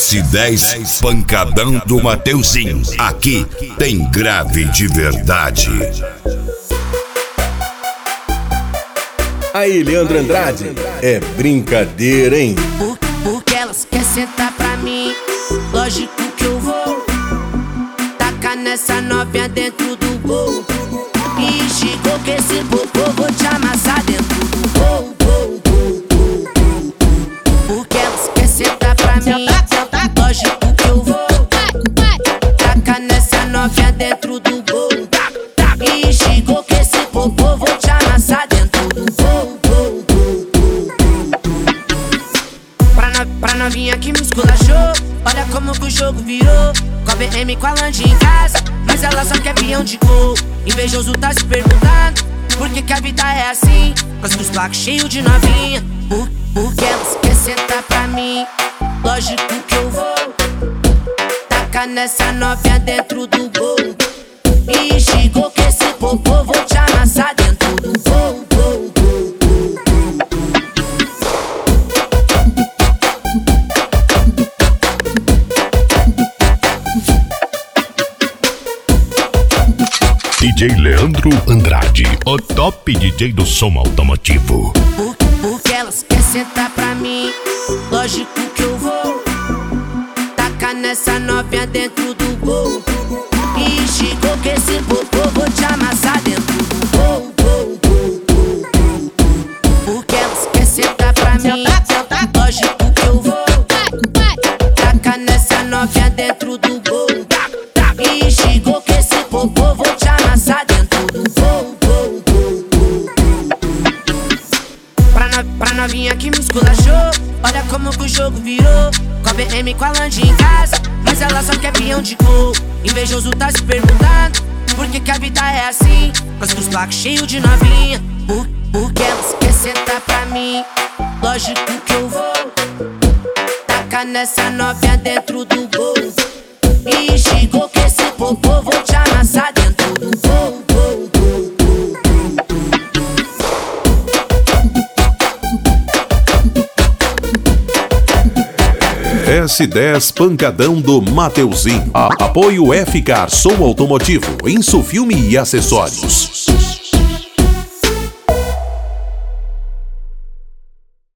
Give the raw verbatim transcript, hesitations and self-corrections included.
S dez Pancadão do Mateuzinho. Aqui tem grave de verdade. Aí, Leandro Andrade, é brincadeira, hein? Por, porque elas querem sentar pra mim, lógico que eu vou tacar nessa novinha dentro do gol. E chegou que esse popô vou te amassar dentro do gol. Porque elas querem sentar pra mim, lógico que eu vou tacar nessa novinha dentro do gol. E chegou que esse popô vou te amassar dentro do gol. Pra, no, pra novinha que me esculachou, olha como que o jogo virou. Com a B M com a Land em casa, mas ela só quer avião de gol. Invejoso tá se perguntando por que que a vida é assim, com os placos cheios de novinha. Por, porque elas querem sentar pra mim, lógico que eu vou tacar nessa novinha dentro do gol. E chegou que esse popô vou te amassar dentro do gol. D J Leandro Andrade, o top D J do som automotivo. Por, porque elas querem sentar pra mim, lógico que eu vou tacar nessa novinha dentro do gol. E chegou que esse popô vou te amassar dentro do gol. Porque elas querem sentar pra mim, lógico que eu vou tacar nessa novinha dentro do gol. E chegou que esse popô vou te amassar dentro do gol. Pra, no, pra novinha que me esculachou, olha como que o jogo virou. Com a B M com a Land em casa, mas ela só quer avião de gol. Invejoso tá se perguntando por que que a vida é assim, com os placos cheios de novinha. Por, porque elas querem sentar pra mim, lógico que eu vou tacar nessa novinha dentro do gol. E chegou que esse popô vou te amassar dentro do gol. S dez Pancadão do Mateuzinho. A- Apoio F-Car Som Automotivo, Insufilme e Acessórios.